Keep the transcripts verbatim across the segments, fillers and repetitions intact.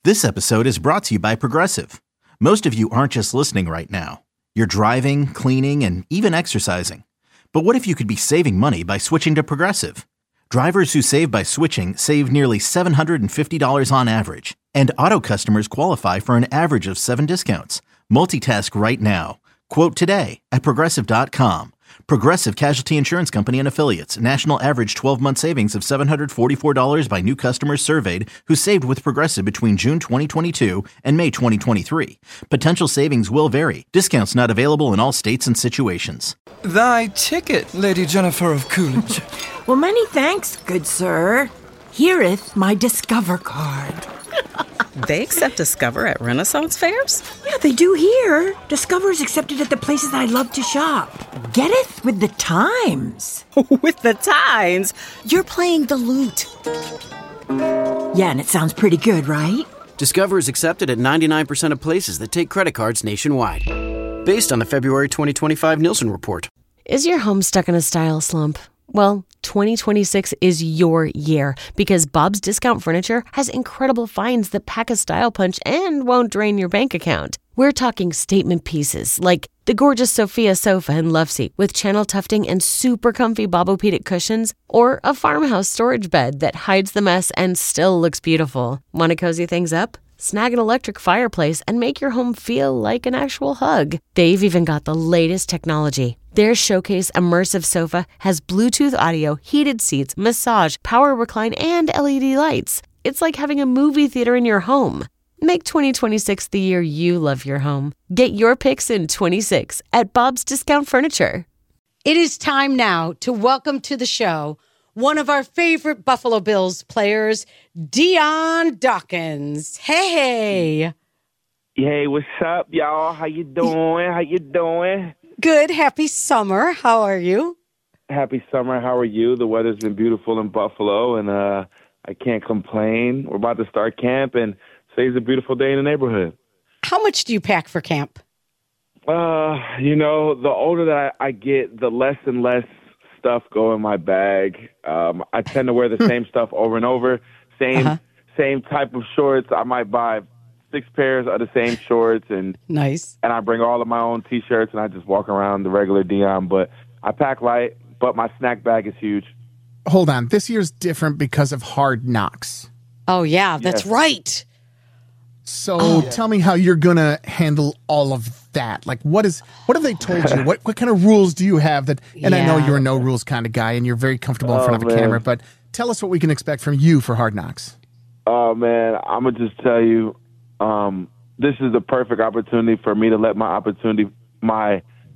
This episode is brought to you by Progressive. Most of you aren't just listening right now. You're driving, cleaning, and even exercising. But what if you could be saving money by switching to Progressive? Drivers who save by switching save nearly seven hundred fifty dollars on average. And auto customers qualify for an average of seven discounts. Multitask right now. Quote today at Progressive dot com. Progressive Casualty Insurance Company and Affiliates. National average twelve-month savings of seven hundred forty-four dollars by new customers surveyed who saved with Progressive between June twenty twenty-two and May twenty twenty-three. Potential savings will vary. Discounts not available in all states and situations. Thy ticket, Lady Jennifer of Coolidge. Well, many thanks, good sir. Hereeth my Discover card. They accept Discover at Renaissance fairs? Yeah, they do here. Discover is accepted at the places I love to shop. Getteth with the times. With the times? You're playing the lute. Yeah, and it sounds pretty good, right? Discover is accepted at ninety-nine percent of places that take credit cards nationwide. Based on the February twenty twenty-five Nielsen report. Is your home stuck in a style slump? Well, twenty twenty-six is your year because Bob's Discount Furniture has incredible finds that pack a style punch and won't drain your bank account. We're talking statement pieces like the gorgeous Sophia sofa and love seat with channel tufting and super comfy Bobopedic cushions, or a farmhouse storage bed that hides the mess and still looks beautiful. Want to cozy things up? Snag an electric fireplace and make your home feel like an actual hug. They've even got the latest technology. Their Showcase Immersive Sofa has Bluetooth audio, heated seats, massage, power recline, and L E D lights. It's like having a movie theater in your home. Make twenty twenty-six the year you love your home. Get your picks in twenty-six at Bob's Discount Furniture. It is time now to welcome to the show one of our favorite Buffalo Bills players, Dion Dawkins. Hey. Hey, what's up, y'all? How you doing? How you doing? Good. Happy summer. How are you? Happy summer. How are you? The weather's been beautiful in Buffalo, and uh, I can't complain. We're about to start camp, and today's a beautiful day in the neighborhood. How much do you pack for camp? Uh, you know, the older that I, I get, the less and less stuff go in my bag. Um, I tend to wear the same stuff over and over. Same, uh-huh. same type of shorts. I might buy six pairs of the same shorts, and nice. And I bring all of my own T-shirts, and I just walk around the regular Dion. But I pack light, but my snack bag is huge. Hold on, this year's different because of Hard Knocks. Oh yeah, that's yes. right. So oh. tell me how you're gonna handle all of that. Like, what is what have they told you? What what kind of rules do you have that? And yeah. I know you're a no rules kind of guy, and you're very comfortable in front oh, of a man. camera. But tell us what we can expect from you for Hard Knocks. Oh man, I'm gonna just tell you. Um, this is the perfect opportunity for me to let my opportunity, my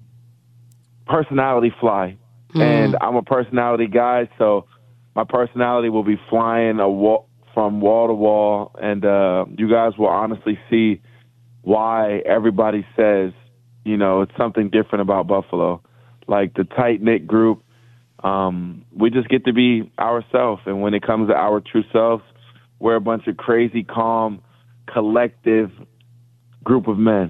personality fly. Mm. And I'm a personality guy, so my personality will be flying a wall, from wall to wall. And uh, you guys will honestly see why everybody says, you know, it's something different about Buffalo. Like the tight-knit group, um, we just get to be ourselves. And when it comes to our true selves, we're a bunch of crazy, calm, collective group of men.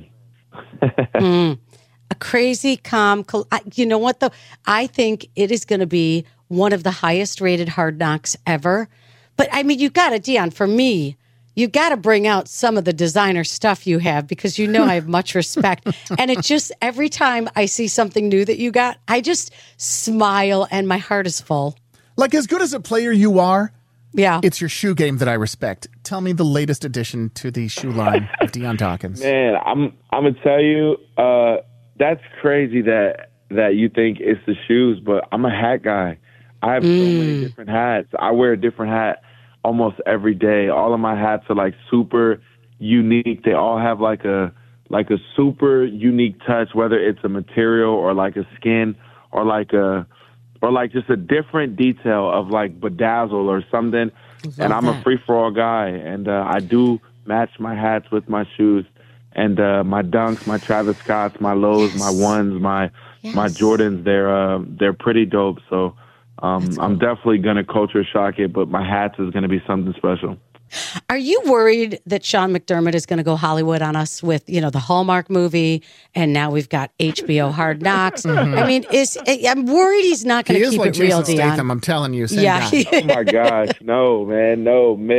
mm, a crazy, calm, col- I, you know what though? I think it is going to be one of the highest rated Hard Knocks ever. But I mean, you got to, Dion, for me, you got to bring out some of the designer stuff you have because you know I have much respect. And it just, every time I see something new that you got, I just smile and my heart is full. Like, as good as a player you are, yeah, it's your shoe game that I respect. Tell me the latest addition to the shoe line of Dion Dawkins. Man, I'm I'm gonna tell you, uh, that's crazy that that you think it's the shoes, but I'm a hat guy. I have mm. so many different hats. I wear a different hat almost every day. All of my hats are like super unique. They all have like a like a super unique touch, whether it's a material or like a skin or like a or like just a different detail of like bedazzle or something. And I'm that. a free-for-all guy, and uh, I do match my hats with my shoes. And uh, my Dunks, my Travis Scotts, my Lows, yes. my Ones, my yes. my Jordans, they're uh, they're pretty dope. So um, cool. I'm definitely going to culture shock it, but my hats is going to be something special. Are you worried that Sean McDermott is going to go Hollywood on us with, you know, the Hallmark movie, and now we've got H B O Hard Knocks? Mm-hmm. I mean, is I'm worried he's not going to keep like it real, Jason Dion. Statham, I'm telling you. Same yeah. guy. Oh my gosh, no, man, no, man. No.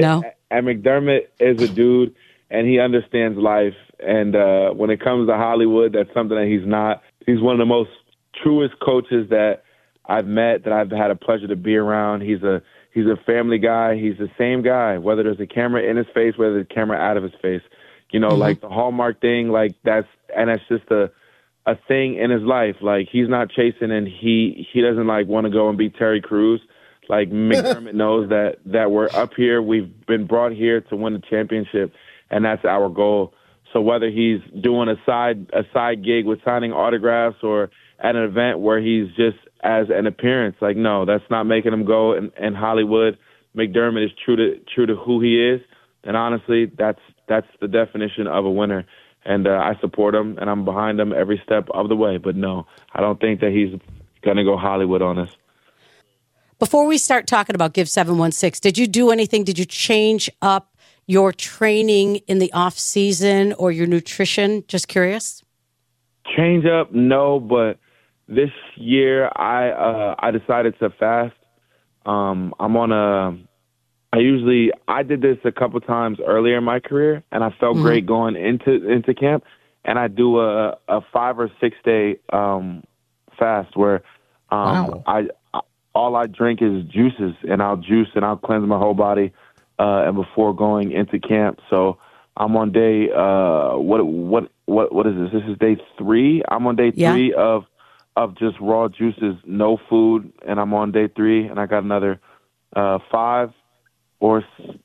and McDermott is a dude, and he understands life. And uh, when it comes to Hollywood, that's something that he's not. He's one of the most truest coaches that I've met, that I've had a pleasure to be around. He's a he's a family guy. He's the same guy, whether there's a camera in his face, whether there's a camera out of his face. You know, mm-hmm. like the Hallmark thing, like that's and that's just a a thing in his life. Like he's not chasing, and he he doesn't like want to go and be Terry Crews. Like McDermott knows that that we're up here. We've been brought here to win the championship, and that's our goal. So whether he's doing a side a side gig with signing autographs or at an event where he's just as an appearance, like no, that's not making him go in, in Hollywood. McDermott is true to true to who he is, and honestly, that's that's the definition of a winner. And uh, I support him, and I'm behind him every step of the way. But no, I don't think that he's going to go Hollywood on us. Before we start talking about Give seven one six, did you do anything? Did you change up your training in the off season or your nutrition? Just curious. Change up, no, but this year I uh, I decided to fast. Um, I'm on a. I usually I did this a couple times earlier in my career, and I felt mm-hmm. great going into into camp. And I do a a five or six day um, fast where um, wow. I, I all I drink is juices, and I'll juice and I'll cleanse my whole body. Uh, and before going into camp, so I'm on day uh, what what what what is this? This is day three. I'm on day yeah. three of of just raw juices, no food, and I'm on day three, and I got another uh, five or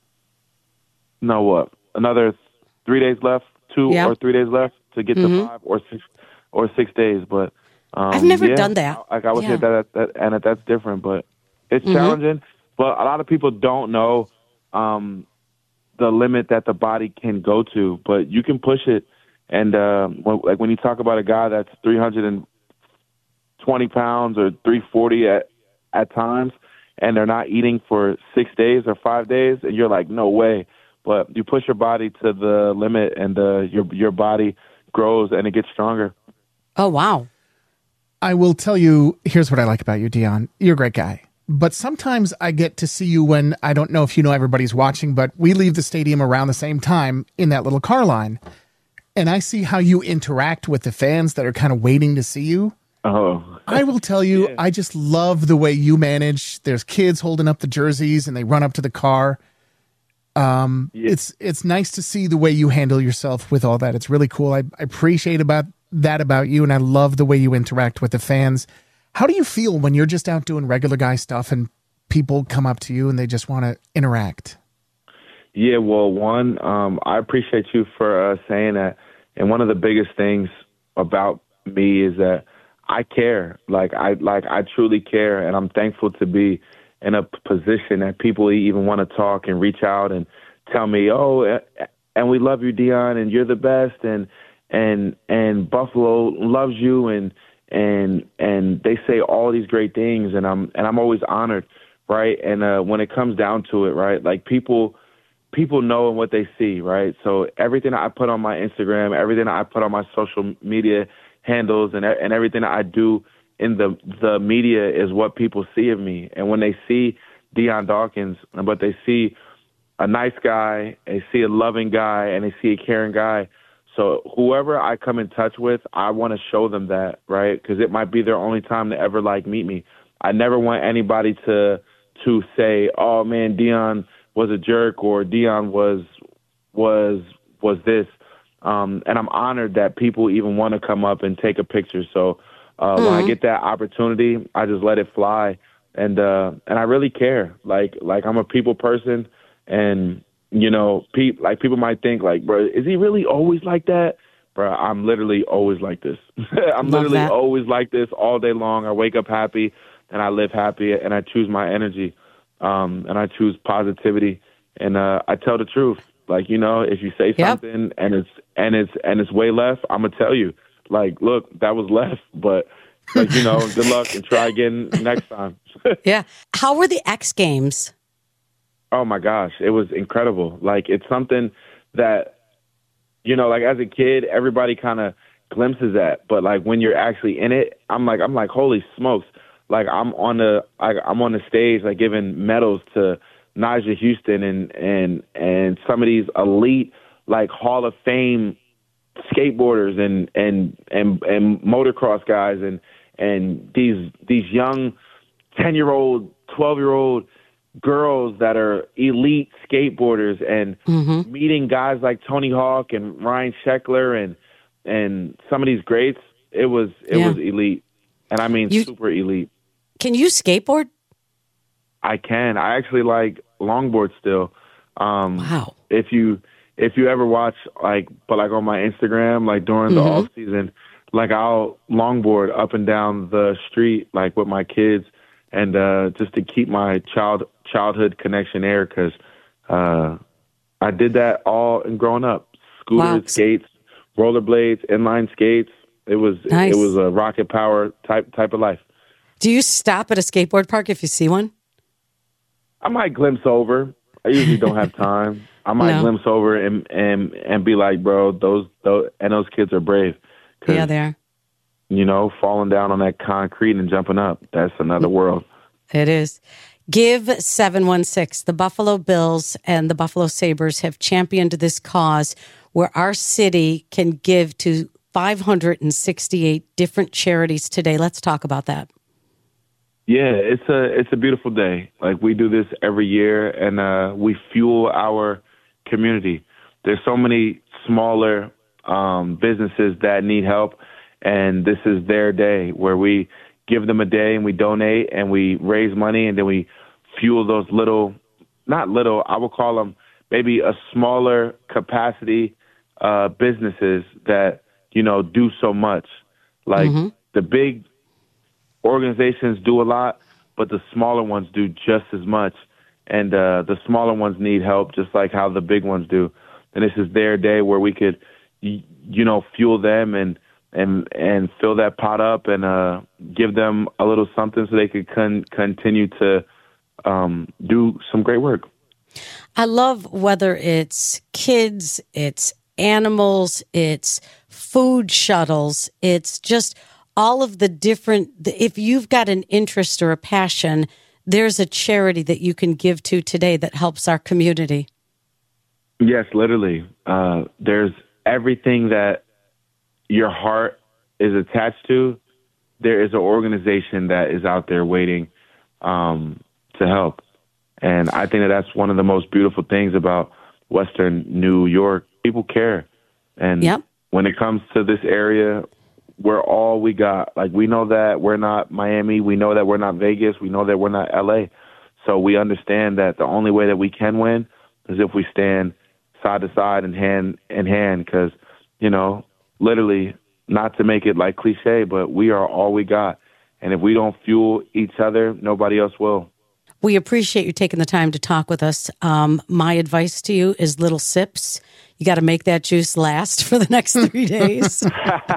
no what another three days left, two yeah. or three days left to get mm-hmm. to five or six or six days. But um, I've never yeah, done that. Like I would yeah. say that, that and that's different, but it's mm-hmm. challenging. But a lot of people don't know um, the limit that the body can go to, but you can push it. And uh, when, like when you talk about a guy that's three hundred twenty pounds or three forty at at times, and they're not eating for six days or five days, and you're like, no way. But you push your body to the limit, and uh, your your body grows and it gets stronger. Oh wow! I will tell you. Here's what I like about you, Dion. You're a great guy. But sometimes I get to see you when, I don't know if you know everybody's watching, but we leave the stadium around the same time in that little car line. And I see how you interact with the fans that are kind of waiting to see you. Oh. I will tell you, yeah. I just love the way you manage. There's kids holding up the jerseys and they run up to the car. Um, yeah. It's it's nice to see the way you handle yourself with all that. It's really cool. I, I appreciate about that about you, and I love the way you interact with the fans. How do you feel when you're just out doing regular guy stuff and people come up to you and they just want to interact? Yeah, well, one, um, I appreciate you for uh, saying that. And one of the biggest things about me is that I care. Like I like I truly care, and I'm thankful to be in a position that people even want to talk and reach out and tell me, oh, and we love you, Dion, and you're the best, and and and Buffalo loves you, and and and they say all these great things, and I'm and I'm always honored, right? And uh, when it comes down to it, right, like people people know what they see, right? So everything I put on my Instagram, everything I put on my social media handles, and and everything I do in the the media is what people see of me. And when they see Dion Dawkins, but they see a nice guy, they see a loving guy, and they see a caring guy. So whoever I come in touch with, I want to show them that, right? Because it might be their only time to ever like meet me. I never want anybody to to say, "Oh man, Dion was a jerk," or "Dion was was was this." Um, and I'm honored that people even want to come up and take a picture. So uh, mm-hmm. when I get that opportunity, I just let it fly, and uh, and I really care. Like like I'm a people person, and you know, pe- like people might think like, bro, is he really always like that? Bro, I'm literally always like this. I'm Love literally that. always like this all day long. I wake up happy, and I live happy, and I choose my energy, um, and I choose positivity, and uh, I tell the truth. Like, you know, if you say Yep. something and it's and it's and it's way left, I'm gonna tell you, like, look, that was left, but like, you know, good luck and try again next time. Yeah. How were the X Games? Oh my gosh, it was incredible. Like, it's something that, you know, like as a kid, everybody kind of glimpses at, but like when you're actually in it, I'm like, I'm like, holy smokes! Like I'm on the, I, I'm on the stage, like giving medals to Nyjah Houston and and and some of these elite like Hall of Fame skateboarders and and and and motocross guys and and these these young ten year old, twelve year old girls that are elite skateboarders and Mm-hmm. meeting guys like Tony Hawk and Ryan Sheckler and and some of these greats. It was it Yeah. was elite, and I mean You- super elite. Can you skateboard? I can. I actually like longboard still. Um, Wow. If you if you ever watch like, but like on my Instagram, like during the Mhm. off season, like I'll longboard up and down the street like with my kids, and uh, just to keep my child childhood connection there, because uh, I did that all in growing up. Scooters, Wow. skates, rollerblades, inline skates. It was Nice. it was a rocket power type type of life. Do you stop at a skateboard park if you see one? I might glimpse over. I usually don't have time. I might No. glimpse over and, and and be like, bro, those those and those kids are brave. 'Cause, Yeah, they are. you know, falling down on that concrete and jumping up, that's another world. It is. Give seven one six. The Buffalo Bills and the Buffalo Sabres have championed this cause where our city can give to five hundred sixty-eight different charities today. Let's talk about that. Yeah, it's a it's a beautiful day. Like we do this every year, and uh, we fuel our community. There's so many smaller um, businesses that need help, and this is their day where we give them a day and we donate and we raise money, and then we fuel those little, not little, I would call them maybe a smaller capacity uh, businesses that, you know, do so much. Like Mm-hmm. the big organizations do a lot, but the smaller ones do just as much. And uh, the smaller ones need help just like how the big ones do. And this is their day where we could, y- you know, fuel them and and and fill that pot up and uh, give them a little something so they could con- continue to um, do some great work. I love whether it's kids, it's animals, it's food shuttles, it's just all of the different, if you've got an interest or a passion, there's a charity that you can give to today that helps our community. Yes, literally. Uh, there's everything that your heart is attached to. There is an organization that is out there waiting um, to help. And I think that that's one of the most beautiful things about Western New York. People care. And Yep. when it comes to this area, we're all we got. Like, we know that we're not Miami. We know that we're not Vegas. We know that we're not L A. So we understand that the only way that we can win is if we stand side to side and hand in hand. Because, you know, literally, not to make it like cliche, but we are all we got. And if we don't fuel each other, nobody else will. We appreciate you taking the time to talk with us. Um, my advice to you is little sips. You got to make that juice last for the next three days.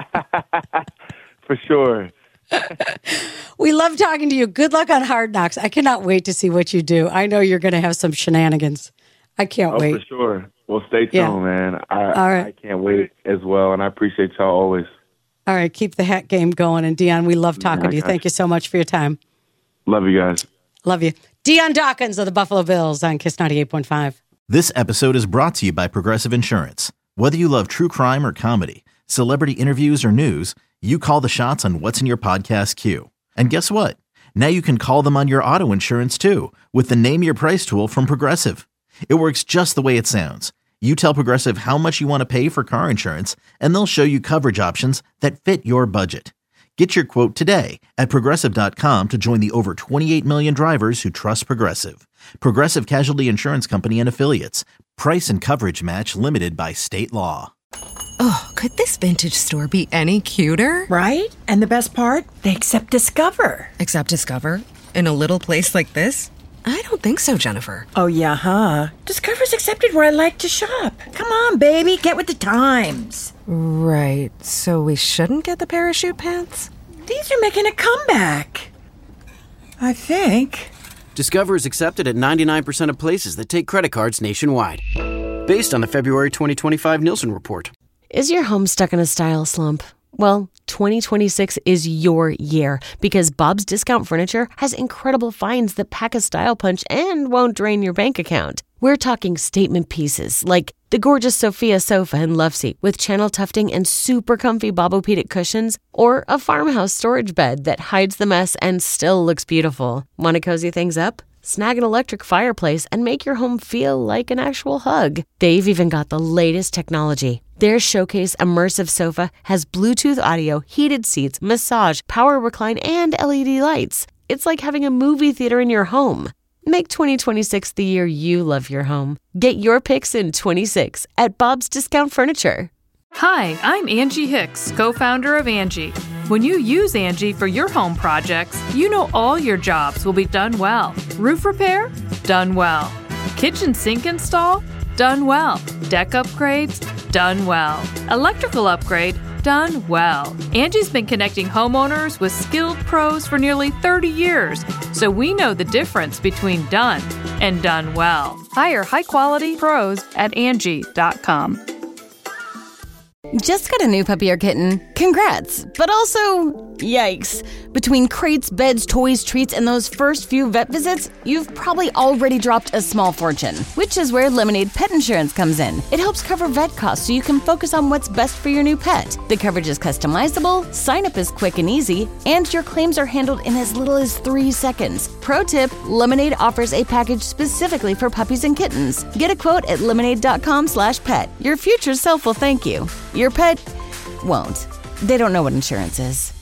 For sure. We love talking to you. Good luck on Hard Knocks. I cannot wait to see what you do. I know you're going to have some shenanigans. I can't Oh, wait. for sure. Well, stay tuned, Yeah. man. I, All right. I can't wait as well, and I appreciate y'all always. All right, keep the hat game going. And Dion, we love talking Yeah, I to you. got Thank you so much for your time. Love you guys. Love you. Dion Dawkins of the Buffalo Bills on Kiss ninety-eight point five. This episode is brought to you by Progressive Insurance. Whether you love true crime or comedy, celebrity interviews or news, you call the shots on what's in your podcast queue. And guess what? Now you can call them on your auto insurance too with the Name Your Price tool from Progressive. It works just the way it sounds. You tell Progressive how much you want to pay for car insurance, and they'll show you coverage options that fit your budget. Get your quote today at Progressive dot com to join the over twenty-eight million drivers who trust Progressive. Progressive Casualty Insurance Company and Affiliates. Price and coverage match limited by state law. Oh, could this vintage store be any cuter? Right? And the best part? They accept Discover. Accept Discover? In a little place like this? I don't think so, Jennifer. Oh, yeah, huh? Discover's accepted where I like to shop. Come on, baby, get with the times. Right, so we shouldn't get the parachute pants? These are making a comeback. I think. Discover is accepted at ninety-nine percent of places that take credit cards nationwide. Based on the February twenty twenty-five Nielsen report. Is your home stuck in a style slump? Well, twenty twenty-six is your year because Bob's Discount Furniture has incredible finds that pack a style punch and won't drain your bank account. We're talking statement pieces like the gorgeous Sophia sofa and love seat with channel tufting and super comfy Bobopedic cushions, or a farmhouse storage bed that hides the mess and still looks beautiful. Want to cozy things up? Snag an electric fireplace and make your home feel like an actual hug. They've even got the latest technology. Their Showcase Immersive Sofa has Bluetooth audio, heated seats, massage, power recline, and L E D lights. It's like having a movie theater in your home. Make twenty twenty-six the year you love your home. Get your picks in twenty-six at Bob's Discount Furniture. Hi, I'm Angie Hicks, co-founder of Angie. When you use Angie for your home projects, you know all your jobs will be done well. Roof repair? Done well. Kitchen sink install? Done well. Deck upgrades? Done well. Electrical upgrade? Done well. Angie's been connecting homeowners with skilled pros for nearly thirty years, so we know the difference between done and done well. Hire high-quality pros at Angie dot com. Just got a new puppy or kitten? Congrats! But also, yikes. Between crates, beds, toys, treats, and those first few vet visits, you've probably already dropped a small fortune, which is where Lemonade Pet Insurance comes in. It helps cover vet costs so you can focus on what's best for your new pet. The coverage is customizable, sign-up is quick and easy, and your claims are handled in as little as three seconds. Pro tip, Lemonade offers a package specifically for puppies and kittens. Get a quote at lemonade dot com slash pet. Your future self will thank you. Your pet won't. They don't know what insurance is.